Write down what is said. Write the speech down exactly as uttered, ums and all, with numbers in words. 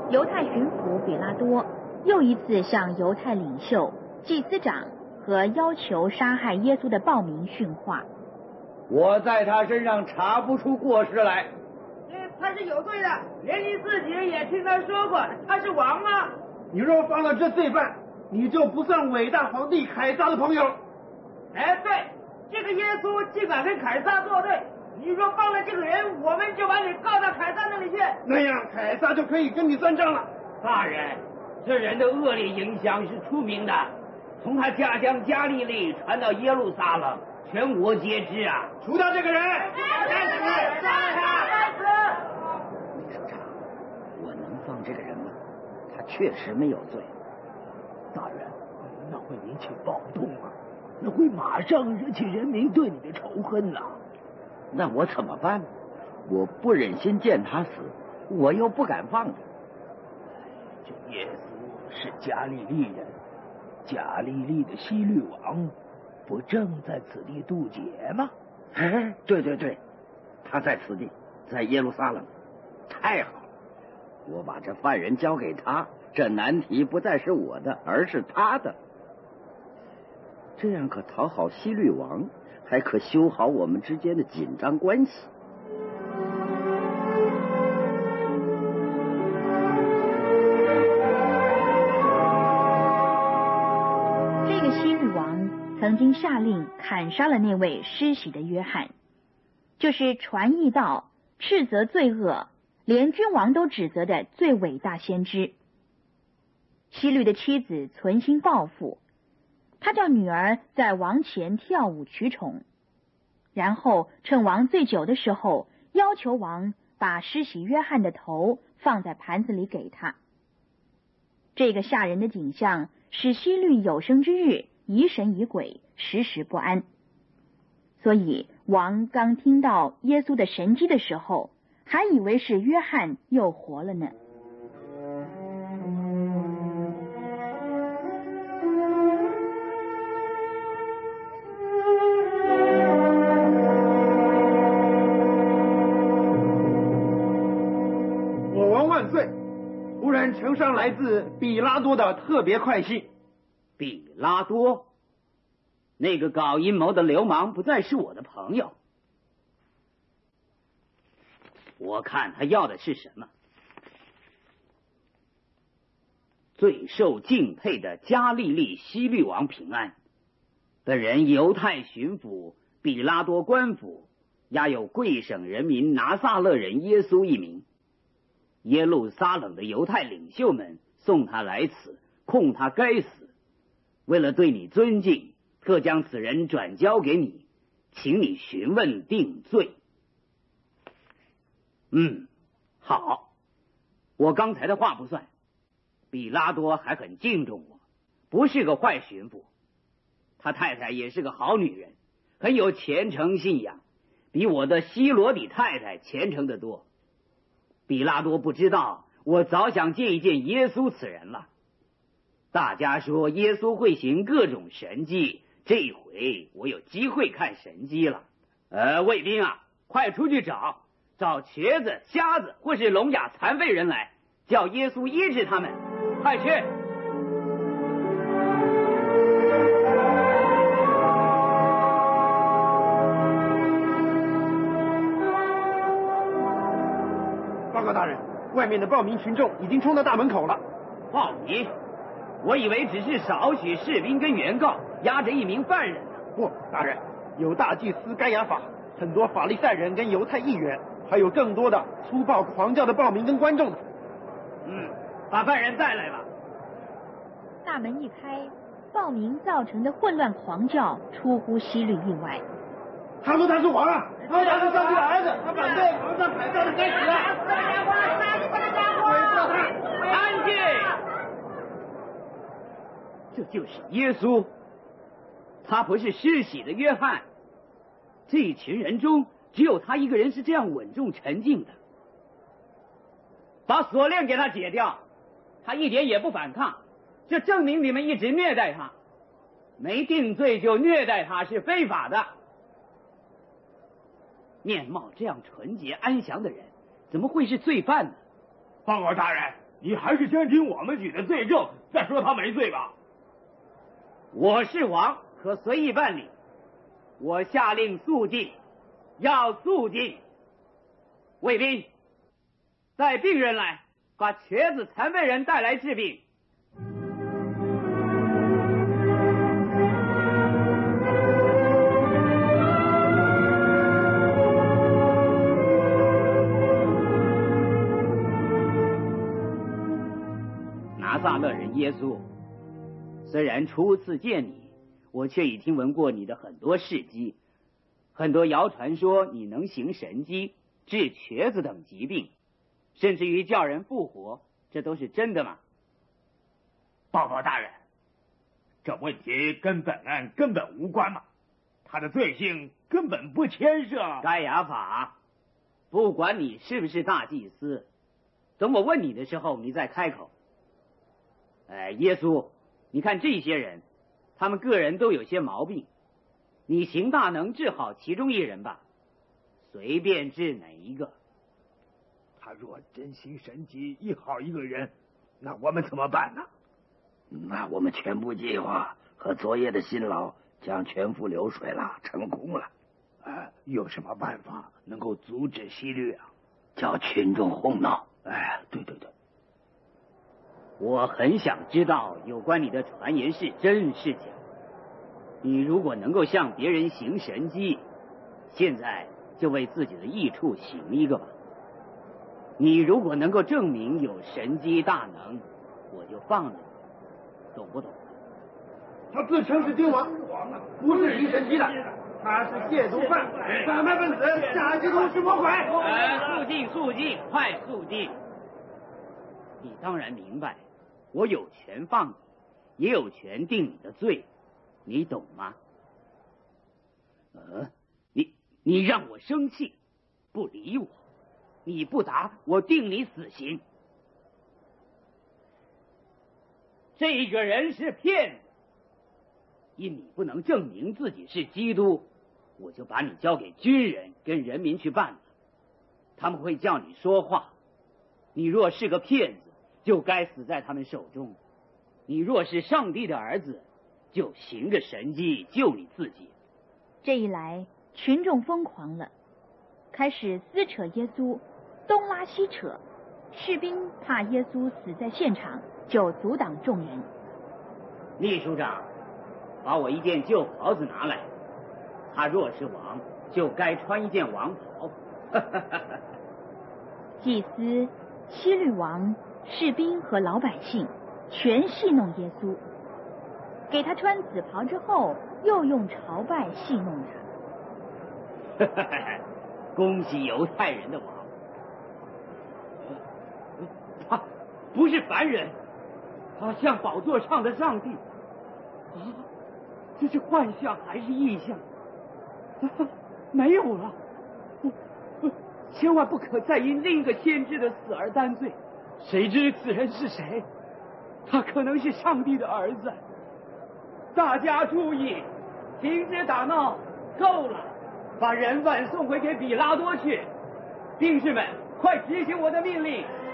犹太巡抚比拉多又一次向犹太领袖、祭司长和要求杀害耶稣的暴民训话。 我在他身上查不出过失来。 他是有罪的，连你自己也听他说过，他是王啊！ 你若犯了这罪犯，你就不算伟大皇帝凯撒的朋友。 哎，对，这个耶稣竟敢跟凯撒作对，你若放了这个人，我们就把你告到凯撒那里去， 那样凯撒就可以跟你算账了。 大人，这人的恶劣影响是出名的，从他家乡加利利传到耶路撒冷，全国皆知啊！ 除掉这个人！ 干死！杀了他！干死！ 李首长，我能放这个人吗？他确实没有罪。 大人，那会引起暴动啊，那会马上惹起人民对你的仇恨呐、啊。 那我怎么办？我不忍心见他死，我又不敢放他。 这耶稣是加利利人，加利利的希律王不正在此地渡劫吗？ 哎，对对对，他在此地，在耶路撒冷。太好了，我把这犯人交给他，这难题不再是我的，而是他的。这样可讨好希律王，还可修好我们之间的紧张关系。 这个希律王曾经下令砍杀了那位施洗的约翰，就是传义道、斥责罪恶，连君王都指责的最伟大先知。希律的妻子存心报复，他叫女儿在王前跳舞取宠，然后趁王醉酒的时候，要求王把施洗约翰的头放在盘子里给他。这个吓人的景象使希律有生之日疑神疑鬼，时时不安。所以王刚听到耶稣的神迹的时候，还以为是约翰又活了呢。 我王万岁！忽然呈上来自比拉多的特别快信。 比拉多，那个搞阴谋的流氓不再是我的朋友。我看他要的是什么？最受敬佩的加利利希律王平安，本人犹太巡抚比拉多官府押有贵省人民拿撒勒人耶稣一名。耶路撒冷的犹太领袖们送他来此，控他该死。为了对你尊敬，特将此人转交给你，请你询问定罪。嗯，好，我刚才的话不算，比拉多还很敬重我，不是个坏巡抚。他太太也是个好女人，很有虔诚信仰，比我的希罗底太太虔诚得多。比拉多不知道，我早想见一见耶稣此人了。大家说耶稣会行各种神迹，这回我有机会看神迹了。呃，卫兵啊，快出去找找瘸子、瞎子或是聋哑残废人来，叫耶稣医治他们，快去！ 报告大人，外面的暴民群众已经冲到大门口了。 暴民？我以为只是少许士兵跟原告押着一名犯人呢。 不，大人，有大祭司该亚法，很多法利赛人跟犹太议员，还有更多的粗暴狂叫的暴民跟观众。 嗯，把犯人带来吧。 大门一开，暴民造成的混乱狂叫出乎希律意外。 他说他是王啊，他说他是上帝的儿子，他反对皇上凯撒的该死啊！ 安静！这就是耶稣，他不是施洗的约翰。这一群人中，只有他一个人是这样稳重沉静的。把锁链给他解掉，他一点也不反抗，这证明你们一直虐待他。没定罪就虐待他是非法的。面貌这样纯洁安详的人，怎么会是罪犯呢？ 报告大人， 你还是先听我们举的罪证，再说他没罪吧。 我是王，可随意办理。我下令肃静，要肃静。卫兵，带病人来，把瘸子残废人带来治病。拿撒勒人耶稣，虽然初次见你，我却已听闻过你的很多事迹，很多谣传说你能行神迹，治瘸子等疾病，甚至于叫人复活，这都是真的吗？ 报告大人，这问题跟本案根本无关嘛，他的罪行根本不牵涉。 该亚法，不管你是不是大祭司，等我问你的时候，你再开口。哎，耶稣，你看这些人，他们个人都有些毛病，你行大能治好其中一人吧，随便治哪一个。 他若真行神迹医好一个人，那我们怎么办呢？ 那我们全部计划和昨夜的辛劳将全部流水了，成功了。 呃，有什么办法能够阻止希律啊？ 叫群众哄闹。 哎，对对对。 我很想知道有关你的传言是真是假。你如果能够向别人行神迹，现在就为自己的益处行一个吧。你如果能够证明有神迹大能，我就放了你，懂不懂？ 他自称是君王，不是行神迹的，他是亵渎犯、反叛分子、假基督是魔鬼。 呃，肃静，肃静，快肃静！你当然明白，我有权放你，也有权定你的罪，你懂吗？呃，你你让我生气，不理我，你不答，我定你死刑。这个人是骗子，因你不能证明自己是基督，我就把你交给军人跟人民去办了，他们会叫你说话。你若是个骗子，就该死在他们手中；你若是上帝的儿子，就行个神迹救你自己。 这一来，群众疯狂了，开始撕扯耶稣，东拉西扯。士兵怕耶稣死在现场，就阻挡众人。 秘书长，把我一件旧袍子拿来。他若是王，就该穿一件王袍。 祭司、希律王、士兵和老百姓全戏弄耶稣，给他穿紫袍之后，又用朝拜戏弄他。 恭喜犹太人的王！他不是凡人，他像宝座上的上帝。啊，这是幻象还是异象？啊，没有了。千万不可再因另一个先知的死而担罪。谁知此人是谁？他可能是上帝的儿子。大家注意，停止打闹，够了，把人犯送回给比拉多去。兵士们，快执行我的命令，